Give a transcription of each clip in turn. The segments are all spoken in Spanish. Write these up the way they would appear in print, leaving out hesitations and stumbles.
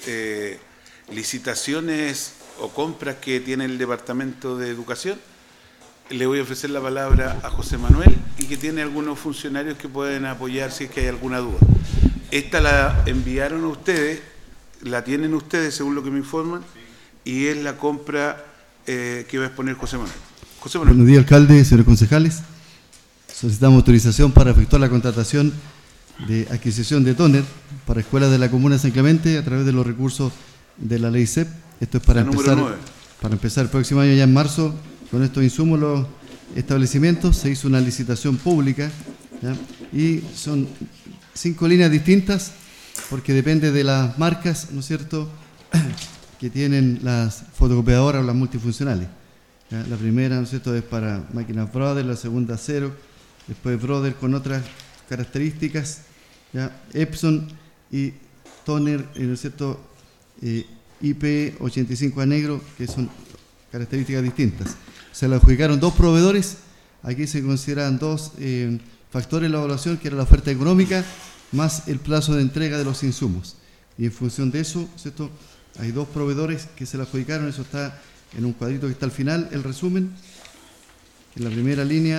licitaciones o compras que tiene el Departamento de Educación. Le voy a ofrecer la palabra a José Manuel y que tiene algunos funcionarios que pueden apoyar si es que hay alguna duda. Esta la enviaron a ustedes, la tienen ustedes según lo que me informan, y es la compra que va a exponer José Manuel. José Manuel. Buenos días, alcalde, señores concejales. Solicitamos autorización para efectuar la contratación de adquisición de tóner para escuelas de la comuna de San Clemente a través de los recursos de la ley CEP. Esto es para empezar el próximo año, ya en marzo, con estos insumos los establecimientos. Se hizo una licitación pública, ¿ya? Y son 5 líneas distintas porque depende de las marcas, ¿no es cierto?, que tienen las fotocopiadoras o las multifuncionales, ¿ya? La primera, ¿no es cierto?, es para máquinas Brother, la segunda Xerox, después Brother con otras características, ¿ya? Epson y Toner, ¿no es cierto?, IP85A negro, que son características distintas. Se le adjudicaron 2 proveedores. Aquí se consideran 2 factores de la evaluación, que era la oferta económica más el plazo de entrega de los insumos. Y en función de eso, ¿cierto?, hay 2 proveedores que se le adjudicaron. Eso está en un cuadrito que está al final, el resumen. En la primera línea,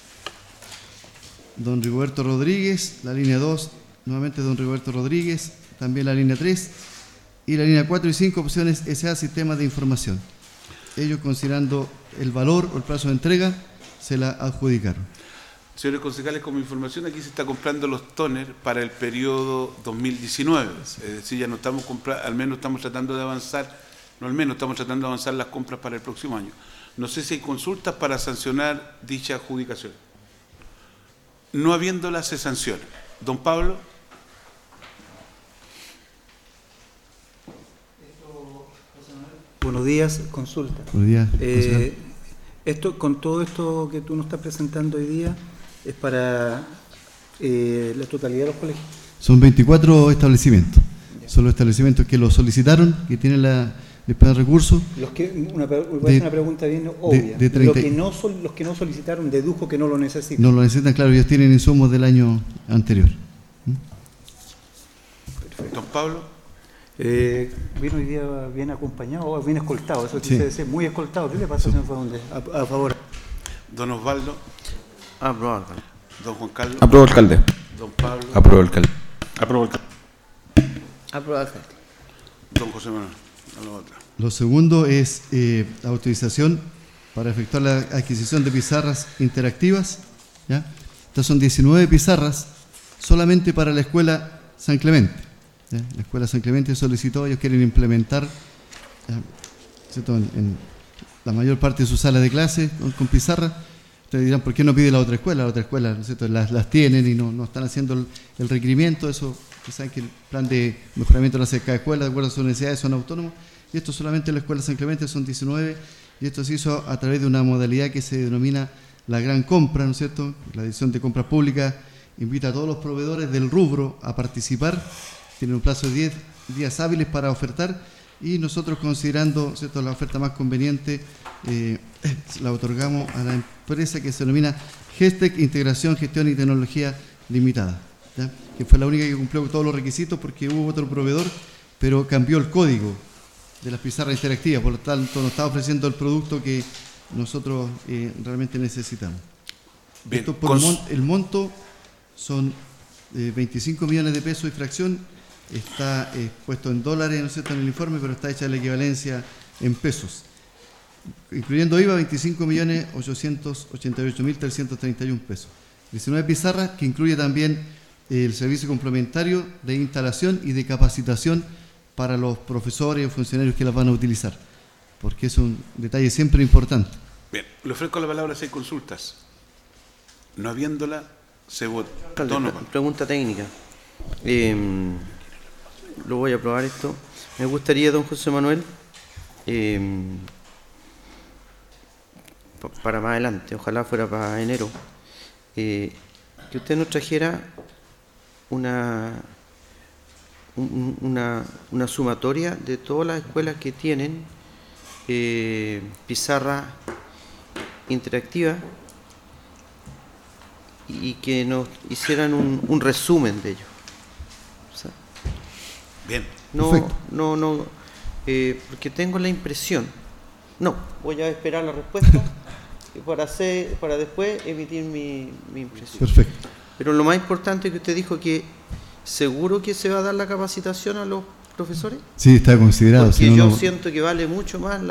don Rigoberto Rodríguez. La línea 2, nuevamente don Rigoberto Rodríguez. También la línea 3. Y la línea 4 y 5, opciones SA Sistemas de Información. Ellos, considerando el valor o el plazo de entrega, se la adjudicaron. Señores concejales, como información, aquí se está comprando los tóner para el periodo 2019. Es decir, ya no estamos comprando, al menos estamos tratando de avanzar, no al menos estamos tratando de avanzar las compras para el próximo año. No sé si hay consultas para sancionar dicha adjudicación. No habiéndolas, se sanciona. Don Pablo. Buenos días, consulta. Buenos días. Con todo esto que tú nos estás presentando hoy día, ¿es para la totalidad de los colegios? Son 24 establecimientos. Son los establecimientos que lo solicitaron, que tienen el plan de recursos. Voy a hacer una pregunta bien obvia. Los que no solicitaron, dedujo que no lo necesitan. No lo necesitan, claro, ellos tienen insumos del año anterior. Perfecto. Don Pablo. Vino hoy día bien acompañado o bien escoltado, eso sí. Quise decir, muy escoltado. ¿Qué le pasa, señor Fagundes? A favor. Don Osvaldo. Aprobado, alcalde. Don Juan Carlos. Aprobado, alcalde. Don Pablo. Aprobado, alcalde. Aprobado, alcalde. Aprobado, alcalde. Don José Manuel. Lo segundo es autorización para efectuar la adquisición de pizarras interactivas, ¿ya? Estas son 19 pizarras solamente para la escuela San Clemente. ¿Ya? La escuela San Clemente solicitó, ellos quieren implementar en la mayor parte de sus salas de clase con pizarra. Ustedes dirán, ¿por qué no pide la otra escuela? La otra escuela, ¿no es cierto?, las tienen y no están haciendo el requerimiento. Eso, que saben que el plan de mejoramiento lo hace cada escuela, de acuerdo a sus necesidades, son autónomos. Y esto solamente en la escuela San Clemente son 19, y esto se hizo a través de una modalidad que se denomina la gran compra, ¿no es cierto? La Dirección de Compras Públicas invita a todos los proveedores del rubro a participar. Tienen un plazo de 10 días hábiles para ofertar, y nosotros, considerando, ¿cierto?, la oferta más conveniente, la otorgamos a la empresa que se denomina Gestec Integración, Gestión y Tecnología Limitada, ¿ya?, que fue la única que cumplió todos los requisitos, porque hubo otro proveedor, pero cambió el código de las pizarras interactivas, por lo tanto nos está ofreciendo el producto que nosotros realmente necesitamos. Bien, esto por el monto son 25 millones de pesos y fracción. Está puesto en dólares, ¿no es cierto?, en el informe, pero está hecha la equivalencia en pesos. Incluyendo IVA, 25.888.331 pesos. 19 pizarras, que incluye también el servicio complementario de instalación y de capacitación para los profesores o funcionarios que las van a utilizar, porque es un detalle siempre importante. Bien, le ofrezco la palabra si hay consultas. No habiéndola, se vota. Pregunta técnica. Lo voy a aprobar esto. Me gustaría, don José Manuel, para más adelante, ojalá fuera para enero, que usted nos trajera una sumatoria de todas las escuelas que tienen pizarra interactiva, y que nos hicieran un resumen de ello. Bien, Perfecto. Porque tengo la impresión. No, voy a esperar la respuesta para después emitir mi impresión. Perfecto. Pero lo más importante que usted dijo que seguro que se va a dar la capacitación a los profesores. Sí, está considerado. Porque si no, yo no- siento que vale mucho más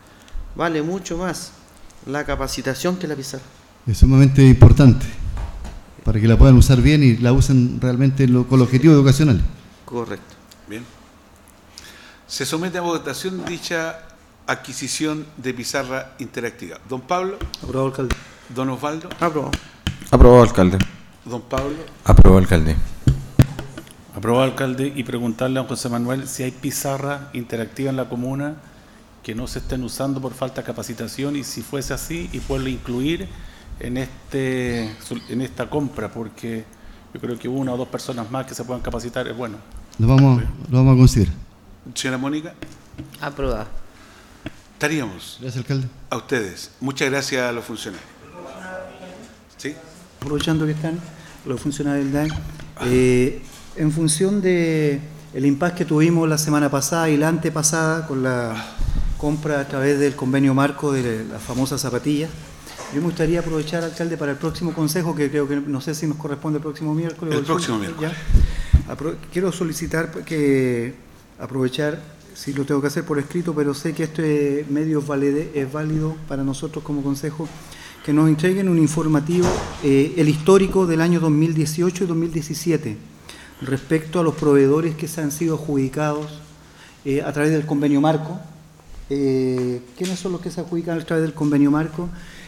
la capacitación que la pizarra. Es sumamente importante para que la puedan usar bien y la usen realmente con los objetivos educacionales. Correcto. Bien. Se somete a votación dicha adquisición de pizarra interactiva. Don Pablo, Aprobado, alcalde. don Osvaldo, Aprobado. Aprobado, alcalde. don Pablo. Aprobado, alcalde. Aprobado, alcalde, y preguntarle a José Manuel si hay pizarra interactiva en la comuna que no se estén usando por falta de capacitación, y si fuese así, y poderlo incluir en esta compra, porque yo creo que una o dos personas más que se puedan capacitar es bueno. Lo vamos a considerar. Señora Mónica, Aprobado. estaríamos Gracias, alcalde. a ustedes. Muchas gracias a los funcionarios. ¿Sí? Aprovechando que están los funcionarios del DAE, en función de el impasse que tuvimos la semana pasada y la antepasada con la compra a través del convenio marco de las famosas zapatillas, yo me gustaría aprovechar, alcalde, para el próximo consejo, que creo que no sé si nos corresponde el próximo miércoles. El próximo miércoles. ¿Ya? Quiero solicitar aprovechar, si lo tengo que hacer por escrito, pero sé que este medio es válido para nosotros como consejo, que nos entreguen un informativo, el histórico del año 2018 y 2017, respecto a los proveedores que se han sido adjudicados a través del convenio marco. ¿Quiénes son los que se adjudican a través del convenio marco?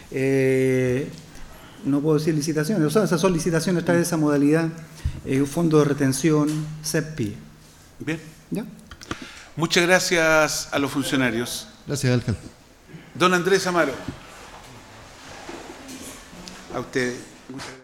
No puedo decir licitaciones, o sea, esas son licitaciones a través de esa modalidad, fondo de retención, CEPI. Bien. ¿Ya? Muchas gracias a los funcionarios. Gracias, alcalde. Don Andrés Amaro. A usted. Muchas gracias.